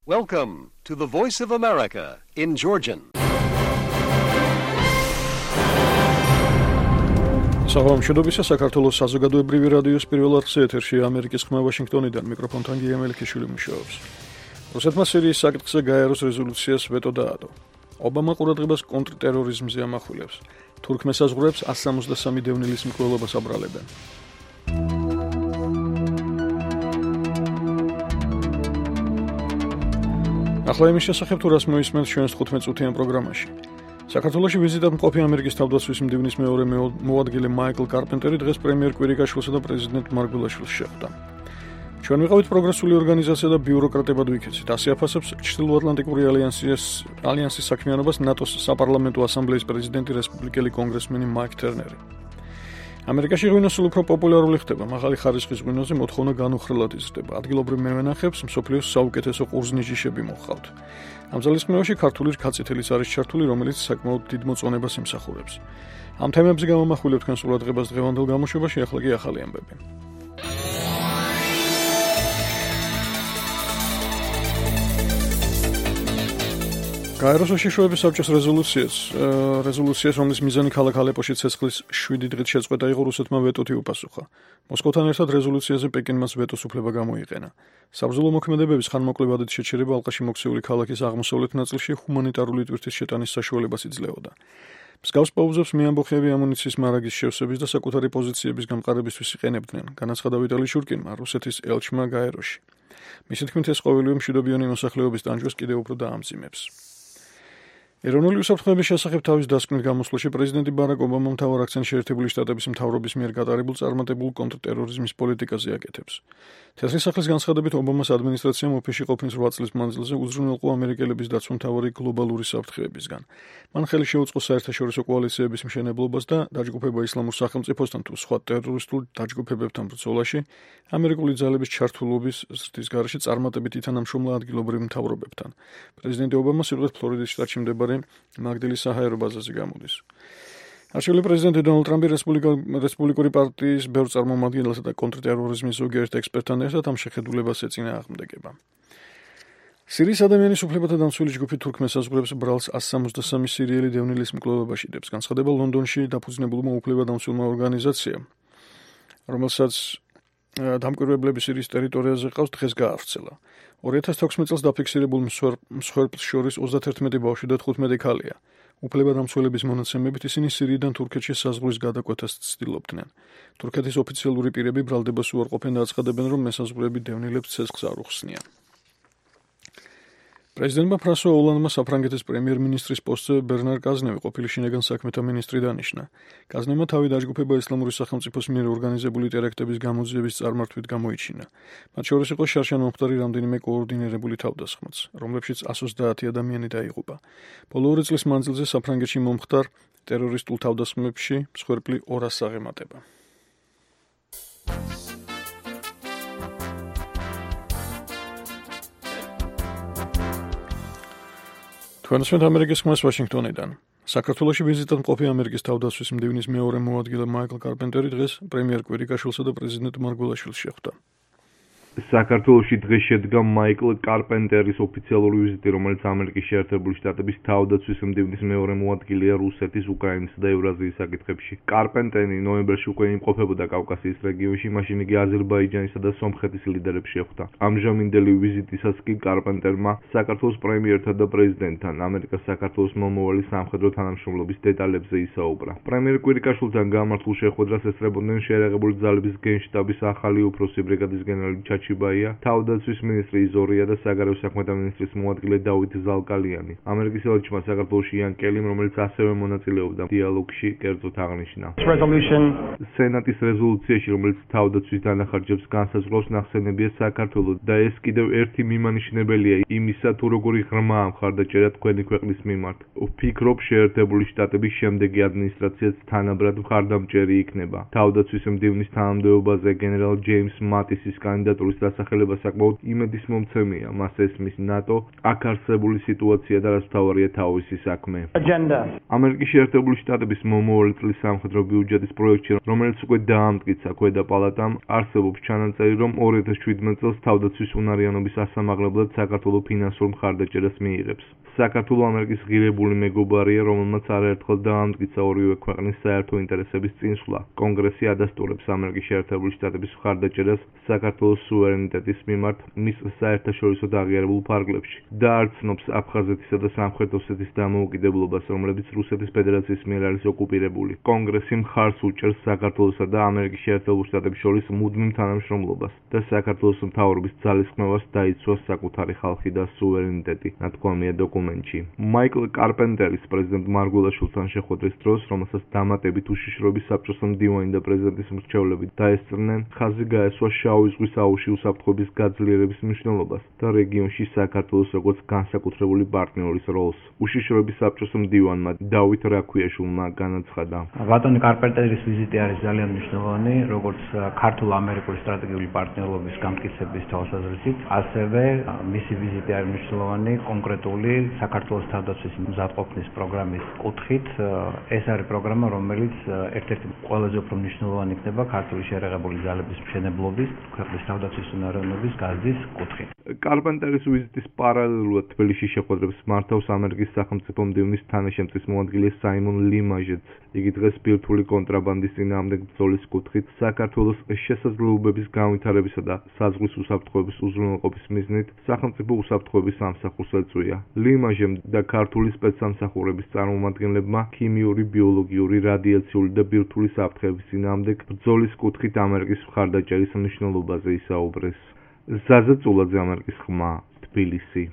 Welcome to the Voice of America in Georgian. Საღამოშობისა საქართველოს საზოგადოებრივი რადიოს პირველ არხზე ეთერშია ამერიკის ხმა ვაშინგტონიდან მიკროფონთან გია მელიქიშვილი მუშაობს. რუსეთმა სირიის საკითხზე გაეროს რეზოლუციას ვეტო დაადო. ობამა ყურადღებას კონტრტერორიზმზე ამახვილებს. თურქმესაზღვრებს 173 დევნილის მკვლელობას აბრალებენ. ახლა იმის შესახებ თუ რას მოისმენთ ჩვენს 15 წუთიან პროგრამაში. საქართველოში ვიზიტად მყოფი ამერიკის თავდაცვის მდივნის მეორე მოადგილე მაიკლ კარპენტერი დღეს პრემიერ კვირიკაშვილსა და პრეზიდენტ მარგველაშვილს შეხვდა. ჩვენ ვიყავით პროგრესული ორგანიზაცია და ბიუროკრატებად ვიქეცით. ასე აფასებს ჩრდილოატლანტიკური ალიანსის საქმიანობას ნატოს საპარლამენტო ასამბლეის პრეზიდენტი რესპუბლიკელი კონგრესმენი მაიკ თერნერი. ამერიკაში ღვინო სულ უფრო პოპულარული ხდება. მაღალი ხარისხის ღვინოზე მოთხოვნა განუხრელად იზრდება. ადგილობრივ მევენახებს მსოფლიოს საუკეთესო ყურძნიჯიშები მოჰყავთ. ამ ძალისხმევაში ქართული რქაწითელიც არის ჩართული, რომელიც საკმაოდ დიდ მოწონებას იმსახურებს. ამ თემებზე გამომახვილებთ თქვენს ყურადღებას დღევანდელ გამოშვებაში, ახლა კი ახალი ამბები. გაეროს უშიშროების საბჭოს რეზოლუციას, რომლის მიზანი ქალაქ ალეპოში ცეცხლის 7 დღით შეწყვეტა იყო, რუსეთმა ვეტოთი უპასუხა. მოსკოვთან ერთად რეზოლუციაზე პეკინმაც ვეტოს უფლება გამოიყენა. საბრძოლო მოქმედებების ხანმოკლევადით შეჩერება ალყაში მოქცეული ქალაქის აღმოსავლეთ ნაწილში ჰუმანიტარული ტვირთის შეტანის საშუალებას იძლეოდა. მსგავს პაუზებს მეამბოხეები ამუნიციის მარაგის შევსების და საკუთარი პოზიციების გამყარებისთვის იყენებდნენ, განაცხადა ვიტალი შურკინმა, რუსეთის ელჩმა გაეროში. მისი თქმით, ეს ყოველივე მშვიდობიანი მოსახლეობის ტანჯვას კიდევ უფრო დაამძიმებს. ეროვნული უსაფრთხოების შესახებ თავის დასკვნით გამოსვლაში პრეზიდენტი ბარაკ ობამა მთავარ აქცენტს შეერთებული შტატების მთავრობის მიერ გატარებულ წარმატებულ კონტრტერორიზმის პოლიტიკაზე აკეთებს. თეთრი სახლის განცხადებით ობამას ადმინისტრაციამ ოფისში ყოფნის 8 წლის მანძილზე უზრუნველყო ამერიკელების დაცვა მთავარი გლობალური საფრთხეებისგან. მან ხელი შეუწყო საერთაშორისო კოალიციების მშენებლობას და დაჯგუფება ისლამურ სახელმწიფოსთან თუ სხვა ტერორისტულ დაჯგუფებებთან ბრძოლაში ამერიკული ძალების ჩართულობის ზრდის გარეშე წარმატებით ითანამშრომლა ადგილობრივ მთავრობებთან. პრეზიდენტი ობამა სიტყვით ფლორიდის შტატში მდებარე მაგდილის საჰაერო ბაზაზე გამოდის. არჩეული პრეზიდენტი დონალდ ტრამპი რესპუბლიკური პარტიის ბევრ წარმომადგენელსა და კონტრტერორიზმის ზოგიერთ ექსპერტთან ერთად ამ შეხედულებას ეწინააღმდეგება. სირიის ადამიანის უფლებათა დამცველი ჯგუფი თურქმესაზღვრებს ბრალს 173 სირიელი დევნილის მკვლელობაში დებს. განცხადება ლონდონში დაფუძნებულმა უფლებადამცველმა ორგანიზაციამ, რომელსაც დამკვირვებლები სირიის ტერიტორიაზე ყავს, დღეს გაავრცელა. 2016 წელს დაფიქსირებულ მსხვერპლს შორის 31 ბავშვი და 15 ქალია. უფლებადამცველების მონაცემებით ისინი სირიიდან თურქეთში საზღვრის გადაკვეთას ცდილობდნენ. თურქეთის ოფიციალური პირები ბრალდებას უარყოფენ და აცხადებენ, რომ მესაზღვრეები დევნილებს ცეცხლს არ უხსნიან. პრეზიდენტმა ფრანსუა ოლანდმა საფრანგეთის პრემიერ-მინისტრის პოსტზე ბერნარ კაზნევი, ყოფილი შინაგან საქმეთა მინისტრი დანიშნა. კაზნევმა თავი დაჯგუფება ისლამური სახელმწიფოს მიერ ორგანიზებული ტერაქტების გამოძიების წარმართვით გამოიჩინა. მათ შორის იყო შარშან მომხდარი რამდენიმე კოორდინირებული თავდასხმაც, რომლებშიც 130 ადამიანი დაიღუპა. ბოლო 2 წლის მანძილზე საფრანგეთში მომხდარ ტერორისტულ თავდასხმებში მსხვერპლი 200 აღემატება. თქვენსმენთ ამერიკის ხმას ვაშინგტონიდან. საქართველოში ვიზიტად მყოფი ამერიკის თავდაცვის მდივნის მეორე მოადგილე მაიკლ კარპენტერი დღეს პრემიერ კვირიკაშვილსა და პრეზიდენტ მარგველაშვილს შეხვდა. საქართველოში დღეს შედგა მაიკლ კარპენტერის ოფიციალური ვიზიტი, რომელიც ამერიკის შეერთებული შტატების თავდაცვის მდივნის მეორე მოადგილეა რუსეთის, უკრაინისა და ევრაზიის საკითხებში. კარპენტერი ნოემბერში უკვე იმყოფებოდა კავკასიის რეგიონში, მაშინ იგი აზერბაიჯანისა და სომხეთის ლიდერებს შეხვდა. ამჟამინდელი ვიზიტისას კი კარპენტერმა საქართველოს პრემიერთან და პრეზიდენტთან ამერიკას საქართველოს მომავალი სამხედრო თანამშრომლობის დეტალებზე ისაუბრა. პრემიერ კვირიკაშვილთან გამართულ შეხვედრას ესწრებოდნენ შეიარაღებული ძალების გენშტაბის ახალი უფროსი ბრიგადის გენერალი ჩაჩიბაია, თავდაცვის მინისტრი იზორია და საგარეო საქმეთა მინისტრის მოადგილე დავით ზალკალიანი. ამერიკის ელჩმა საქართველოში იან კელიმ, რომელიც ასევე მონაწილეობდა დიალოგში, კერძოდ აღნიშნა. სენატის რეზოლუციაში, რომელიც თავდაცვის დანახარჯებს განსაზღვრავს, ნახსენებია საქართველოს და ეს კიდევ ერთი მიმანიშნებელია იმისა, თუ როგორი ღრმაა მხარდაჭერა თქვენი ქვეყნის მიმართ. ვფიქრობ, შეერთებული შტატების შემდეგი ადმინისტრაციაც თანაბრად მხარდამჭერი იქნება. თავდაცვის მდივნის თანამდებობაზე გენერალ ჯეიმს მატისის კანდიდატურის შორის დასახელება საკმაოდ იმედისმომცემია. მას ესმის ნატო, აქ არსებული სიტუაცია და რაც მთავარია თავისი საქმე. ამერიკის შეერთებული შტატების მომავალი წლის სამხედრო ბიუჯეტის პროექტში, რომელიც უკვე დაამტკიცა ქვედა პალატამ, არსებობს ჩანაწერი, რომ 2017 წელს თავდაცვის უნარიანობის ასამაღლებლად საქართველოს ფინანსურ მხარდაჭერას მიიღებს. საქართველოს ამერიკის ღირებული მეგობარია, რომელმაც არაერთხელ დაამტკიცა ორივე ქვეყნის საერთო ინტერესების წინსვლა. კონგრესი ადასტურებს ამერიკის შეერთებული შტატების მხარდაჭერას საქართველოს სუვერენიტეტის მიმართ მის საერთაშორისო აღიარებულ ფარგლებში და არ ცნობს აფხაზეთისა და სამხრეთ ოსეთის დამოუკიდებლობას, რომლებიც რუსეთის ფედერაციის მიერ არის ოკუპირებული. კონგრესი მხარს უჭერს საქართველოსა და ამერიკის შეერთებულ შტატების შორის მუდმივ თანამშრომლობას და საქართველოს მთავრობის ძალისხმევას დაიცვას საკუთარი ხალხი და სუვერენიტეტი, ნათქვამია დოკუმენტში. მაიკლ კარპენტერის პრეზიდენტ მარგველაშვილთან შეხვედრის დროს, რომელსაც დამატებით უშიშროების საბჭოს მდივანი და პრეზიდენტის მრჩევლები დაესწრნენ, ხაზი გაესვა შავი ზღვის აუზში უსაფრთხოების გაძლიერების მნიშვნელობას და რეგიონში საქართველოს როგორც განსაკუთრებული პარტნიორის როლს. უშიშროების საბჭოს მდივანმა დავით რაქვიაშვილმა განაცხადა. ბატონი კარპენტერის ვიზიტი არის ძალიან მნიშვნელოვანი, როგორც ქართულ-ამერიკული სტრატეგიული პარტნიორობის გამტკიცების თვალსაზრისით, ასევე მისი ვიზიტი არის მნიშვნელოვანი კონკრეტული საქართველოს თავდაცვის მზადყოფნის პროგრამის კუთხით. ეს არის პროგრამა, რომელიც ერთ-ერთი ყველაზე უფრო მნიშვნელოვანი იქნება ქართული შეერაღებული ძალების მშენებლობის, ქვეყნის თავდაცვის უნარიანობის გაზრდის კუთხით. კარპენტერის ვიზიტის პარალელურად თბილისში შეხვედრებს მართავს ამერიკის სახელმწიფო მდივნის თანაშემწის მოადგილე საიმონ ლიმაჟეც. იგი დღეს ბირთვული კონტრაბანდის წინააღმდეგ ბრძოლის კუთხით საქართველოს შესაძლებლობების განვითარებისა და საზღვრის უსაფრთხოების უზრუნველყოფის მიზნით სახელმწიფო უსაფრთხოების სამსახურს ეწვია. ლიმაჟემ და ქართული სპეცსამსახურების წარმომადგენლებმა ქიმიური, ბიოლოგიური, რადიაციული და ბირთვული საფრთხეების წინააღმდეგ ბრძოლის კუთხით ამერიკის მხარდაჭერის მნიშვნელობაზე ისაუბრეს. ზაზა წულაძე, ამერიკის ხმა, თბილისი.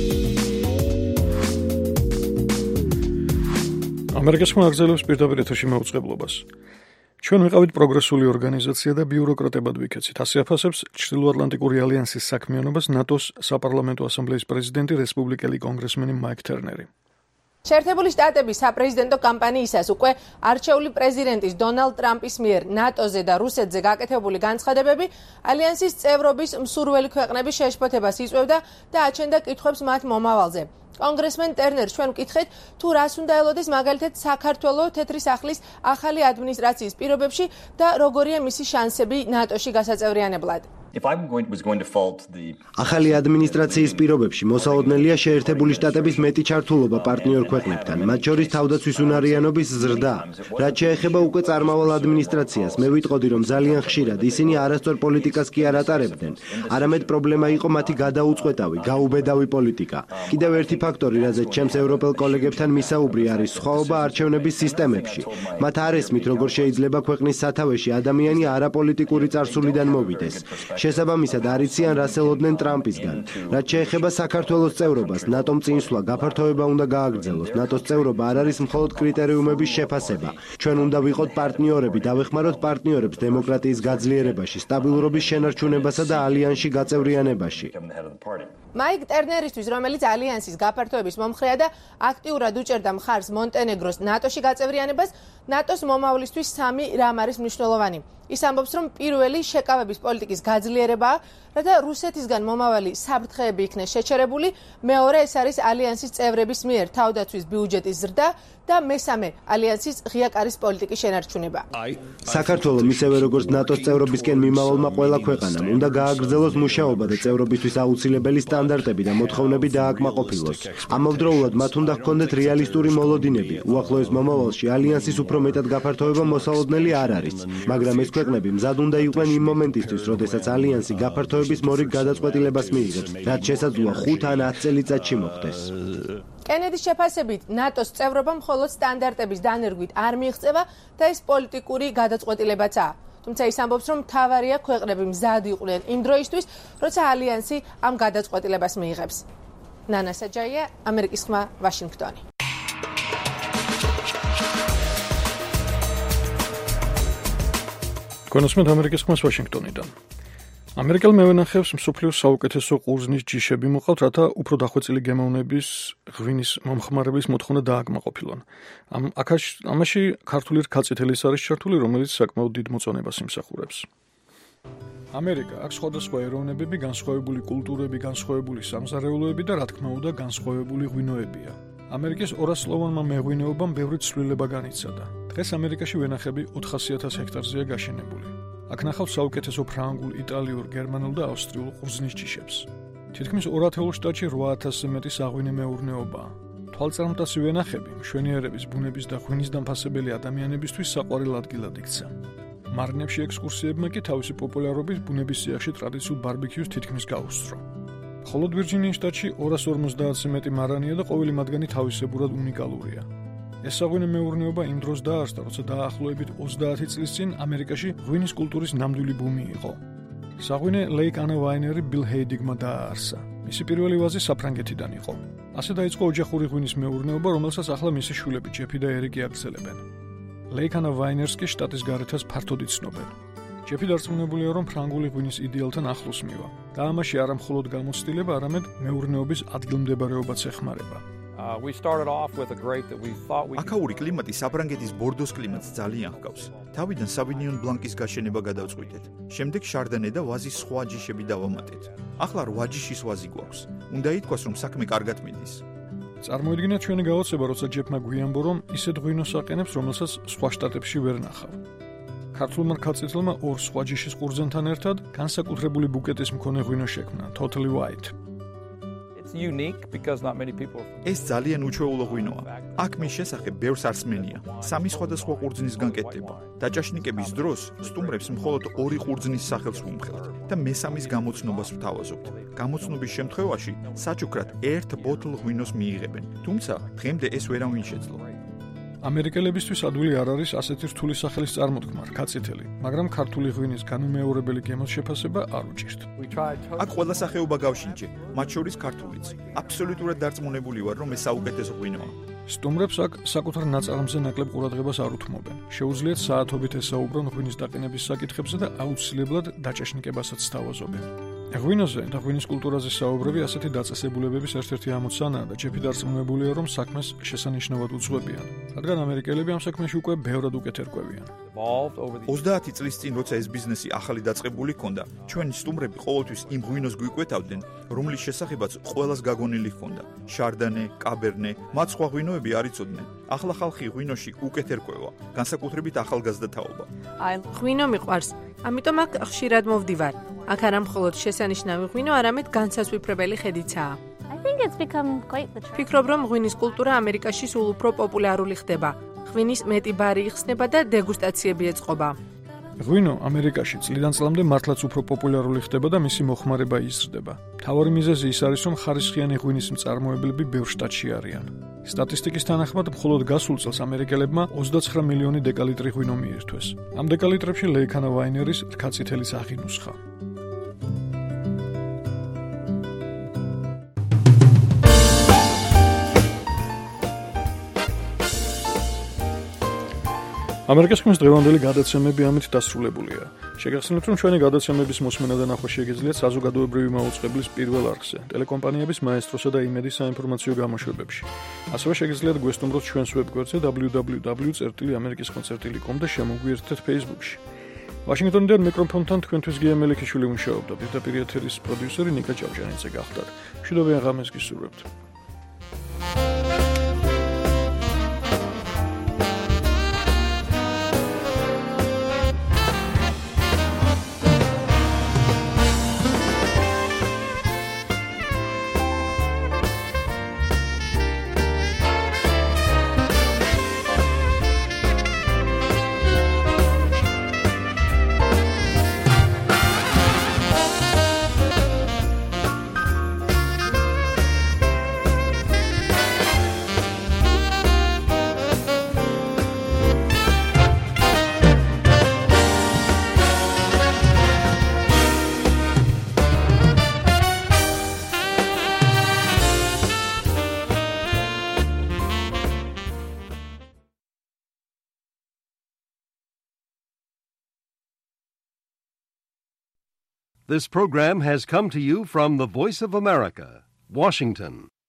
ამერიკის ხმა აგრძელებს პირდაპირ ეთერში მაუწყებლობას. ჩვენ ვიყავით პროგრესული ორგანიზაცია და ბიუროკრატებად ვიქეცით. ასე აფასებს ჩრდილოატლანტიკური ალიანსის საქმიანობას ნატოს საპარლამენტო ასამბლეის პრეზიდენტი, რესპუბლიკელი კონგრესმენი მაიკ ტერნერი. შეერთებული შტატების საპრეზიდენტო კამპანიისას უკვე არჩეული პრეზიდენტის დონალდ ტრამპის მიერ ნატოზე და რუსეთზე გაკეთებული განცხადებები ალიანსის წევრობის მსურველი ქვეყნების შეშფოთებას იწვევდა და აჩენდა კითხვებს მათ მომავალზე. კონგრესმენ ტერნერს ჩვენ ვკითხეთ, თუ რას უნდა ელოდეს მაგალითად საქართველოს თეთრი სახლის ახალი ადმინისტრაციის პირობებში და როგორია მისი შანსები ნატოში გასაწევრიანებლად. ახალი ადმინისტრაციის პირობებში მოსაოდნელია შეერთებული შტატების მეტი ჩართულობა პარტნიორ ქვეყნებთან, მათ შორის თავდაცვის უნარიანობის ზრდა. რაც შეეხება უკვე წარმავალ ადმინისტრაციას, მე ვიტყოდი, რომ ძალიან ხშირად ისინი არასწორ პოლიტიკას კი არ ატარებდნენ, არამედ პრობლემა იყო მათი გადაუწყვეტავი, გაუბედავი პოლიტიკა. კიდევ ერთი ფაქტორი, რაზეც ჩემს ევროპელ კოლეგებთან მისაუბრი, არის სხვაობა არჩევნების სისტემებში. მათ არ ესმით, როგორ შეიძლება ქვეყნის სათავეში ადამიანი არაპოლიტიკური წარსულიდან მოვიდეს. შესაბამისად არ იციან რას ელოდნენ ტრამპისგან. რაც შეეხება საქართველოს წევრობას, ნატომ წინსვლა გაფართოება უნდა გააგრძელოს. ნატოს წევრობა არ არის მხოლოდ კრიტერიუმების შეფასება. ჩვენ უნდა ვიყოთ პარტნიორები, დავეხმაროთ პარტნიორებს დემოკრატიის გაძლიერებაში, სტაბილურობის შენარჩუნებასა და ალიანსში გაწევრიანებაში. მაიკ ტერნერისთვის, რომელიც ალიანსის გაფართოების მომხრეა და აქტიურად უჭერდა მხარს მონტენეგროს ნატოში გაწევრიანებას, ნატოს მომავლისთვის სამი რამ არის მნიშვნელოვანი. ის ამბობს, რომ პირველი შეკავების პოლიტიკის გაძლიერებაა, რათა რუსეთისგან მომავალი საფრთხეები იქნეს შეჩერებული, მეორე ეს არის ალიანსის წევრების მიერ თავდაცვის ბიუჯეტის ზრდა და მესამე ალიანსის ღია კარის პოლიტიკის შენარჩუნება. საქართველოს ისევე როგორც ნატოს წევრობისკენ მიმავალმა ყველა ქვეყანამ უნდა გააგრძელოს მუშაობა და წევრობისთვის აუცილებელი სტანდარტები და მოთხოვნები დააკმაყოფილოს. ამავდროულად მათ უნდა ჰქონდეთ რეალისტური მოლოდინები. უახლოეს მომავალში ალიანსის უფრო მეტად გაფართოება მოსაოდნელი არ არის, მაგრამ ეს ქვეყნები მზად უნდა იყვნენ იმ მომენტისთვის, როდესაც ალიანსი გაფართოების მორიგ გადაწყვეტილებას მიიღებს, რაც შესაძლოა 5 ან 10 წელიწადში მოხდეს. კენედის შეფასებით, ნატოს წევრობა მხოლოდ სტანდარტების დანერგვით არ მიიღწევა და ეს პოლიტიკური გადაწყვეტილებაცაა. თუმცა ის ამბობს, რომ მთავარია ქვეყნები მზად იყვნენ იმ დროისთვის, როცა ალიანსი ამ გადაწყვეტილებას მიიღებს. ნანა საჯაია, ამერიკის ხმა, ვაშინგტონი. კონსმეთ ამერიკის ხმას ვაშინგტონიდან. ამერიკელ მევენახეებს მსოფლიოს საუკეთესო ყურძნის ჯიშები მოყავთ, რათა უფრო დახვეწილი გემოვნების ღვინის მომხმარების მოთხოვნა დააკმაყოფილონ. ამაში ქართული რქაწითელის არის ჩართული, რომელიც საკმაოდ დიდ მოწონებას იმსახურებს. ამერიკა აქვს სხვადასხვა ეროვნებები, განსხვავებული კულტურები, განსხვავებული სამზარეულოები და რა თქმა უნდა, განსხვავებული ღვინოებია. ამერიკის 200-სლოვანმა მეღვინეობამ ბევრი ცვლილება განიცადა. დღეს ამერიკაში ვენახები 400,000 ჰექტარზეა გაშენებული. აქ ნახავთ საუკეთესო ფრანგულ, იტალიურ, გერმანულ და ავსტრიულ ყურძნის ჯიშებს. თითქმის 2 შტატში 8,000-ზე მეტი საღვინე მეურნეობაა. თვალწარმტაცი ვენახები მშვენიერების, ბუნების და ღვინის დამფასებელი ადამიანებისთვის საყვარელ ადგილად იქცა. მარნებში ექსკურსიებმა კი თავისი პოპულარობით ბუნების სიახში ტრადიციულ ბარბეკიუს თითქმის გაუსწრო. მხოლოდ ვირჯინიის შტატში 250-ზე მეტი მარანია და ყოველი მათგანი თავისებურად უნიკალურია. ეს საღვინე მეურნეობა იმ დროს დაარსდა, როცა დაახლოებით 30 წლის წინ ამერიკაში ღვინის კულტურის ნამდვილი ბუმი იყო. საღვინე ლეიკ ანა ვაინერი ბილ ჰეიდგმა დააარსა. მისი პირველი ვაზი საფრანგეთიდან იყო. ასე დაიწყო ოჯახური ღვინის მეურნეობა, რომელსაც ახლა მისი შვილები ჯეფი და ერიკი აგრძელებენ. ლეიკ ანა ვაინერს კი შტატის გარეთაც ფართოდ იცნობენ. ჯეფი დარწმუნებულია, რომ ფრანგული ღვინის იდეალთან ახლოს მივა და ამაში არა მხოლოდ გამოცდილება, არამედ მეურნეობის ადგილმდებარეობაც ეხმარება. აქაური კლიმატი საფრანგეთის ბორდოს კლიმატს ძალიან ჰგავს. თავიდან სავინიონ ბლანკის გაშენება გადავწყვიტეთ. შემდეგ შარდანე და ვაზის სხვა ჯიშები დავამატეთ. ახლა 8 ჯიშის ვაზი გვაქვს. უნდა ითქვას, რომ საქმე კარგად მიდის. წარმოიდგინეთ ჩვენი გაოცება, როცა ჯეფმა გვიამბო, რომ ისეთ ღვინოს აყენებს, რომელსაც სხვა შტატებში ვერ ნახავ. ქართულმა რქაწითელმა 2 სხვა ჯიშის ყურძენთან ერთად განსაკუთრებული ბუკეტის მქონე ღვინო შექმნა, Totally White. ეს ძალიან უჩვეულო ღვინოა. აქ მის შესახებ ბევრს არ სმენია. 3 სხვადასხვა ყურძნისგან კეთდება. დაჭაშნიკების დროს სტუმრებს მხოლოდ 2 ყურძნის სახელს ვუმხელთ და მესამის გამოცნობას ვთავაზობთ. გამოცნობის შემთხვევაში საჩუქრად 1 ბოთლ ღვინოს მიიღებენ. თუმცა დღემდე ეს ვერავინ შეძლო. ამერიკელებისთვის ადვილი არ არის ასეთი რთული სახელის წარმოთქმა, რქაწითელი, მაგრამ ქართული ღვინის განუმეორებელი გემოს შეფასება არ უჭირთ. აქ ყველა სახეობა გავშინჯე, მათ შორის ქართულიც. აბსოლუტურად დარწმუნებული ვარ, რომ ეს საუკეთესო ღვინოა. სტუმრებს აქ საკუთარ ნაწარმზე ნაკლებ ყურადღებას არ უთმობენ. შეუძლიათ საათობით ესაუბრონ ღვინის დაყენების საკითხებზე და აუცილებლად დაჭაშნიკებასაც სთავაზობენ. ღვინოზე და ღვინის კულტურაზე საუბრები ასეთი დაწესებულებების ერთ-ერთი ამოცანაა და ჯეფი დარწმუნებულია, რომ საქმეს შესანიშნავად უძღვებიან, რადგან ამერიკელები ამ საქმეში უკვე ბევრად უკეთ ერკვევიან. 30 წლის წინ, როცა ეს ბიზნესი ახალი დაწყებული ჰქონდა, ჩვენი სტუმრები ყოველთვის იმ ღვინოს გვიკვეთავდნენ, რომლის შესახებაც ყველას გაგონილი ჰქონდა. შარდანე, კაბერნე, მათ სხვა ღვინოები არ იცოდნენ. ახლა ხალხი ღვინოში უკეთ ერკვევა, განსაკუთრებით ახალგაზრდა თაობა. ღვინო მიყვარს, ამიტომ აქ ხშირად მოვდივარ. აქ არა მხოლოდ შესანიშნავი ღვინო, არამედ განსასვიფრებელი ხედიცაა. ფიქრობ, რომ ღვინის კულტურა ამერიკაში სულ უფრო პოპულარული ხდება. ღვინის მეტი ბარი იხსნება და დეგუსტაციები ეწყობა. ღვინო ამერიკაში წლიდან წლამდე მართლაც უფრო პოპულარული ხდება და მისი მოხმარება იზრდება. მთავარი მიზეზი ის არის, რომ ხარისხიანი ღვინის მწარმოებლები ბევრ შტატში არიან. სტატისტიკის თანახმად, მხოლოდ გასულ წელს ამერიკელებმა 29 მილიონი დეკალიტრი ღვინო მიირთვეს. ამ დეკალიტრებში ლეიკ ანა ვაინერის რქაწითელის აღინუსხა. ამერიკის ღვინის დღევანდელი გადაცემები ამით დასრულებულია. შეგახსენებთ, რომ ჩვენი გადაცემების მოსმენა და ნახვა შეგიძლიათ საზოგადოებრივი მაუწყებლის პირველ არხზე, ტელეკომპანიების მაესტროსა და იმედის საინფორმაციო გამოშვებებში. ასევე შეგიძლიათ გვესტუმროთ ჩვენს ვებგვერდზე www.amerikisconcert.com და შემოგვიერთდეთ Facebook-ში. ვაშინგტონიდან მიკროფონთან თქვენთვის გია მელიქიშვილი მუშაობდა, პირდაპირ ეთერის პროდიუსერი ნიკა ჭავჭანიძე გახდათ. მშვიდობიან ღამეს გისურვებთ. This program has come to you from the Voice of America, Washington.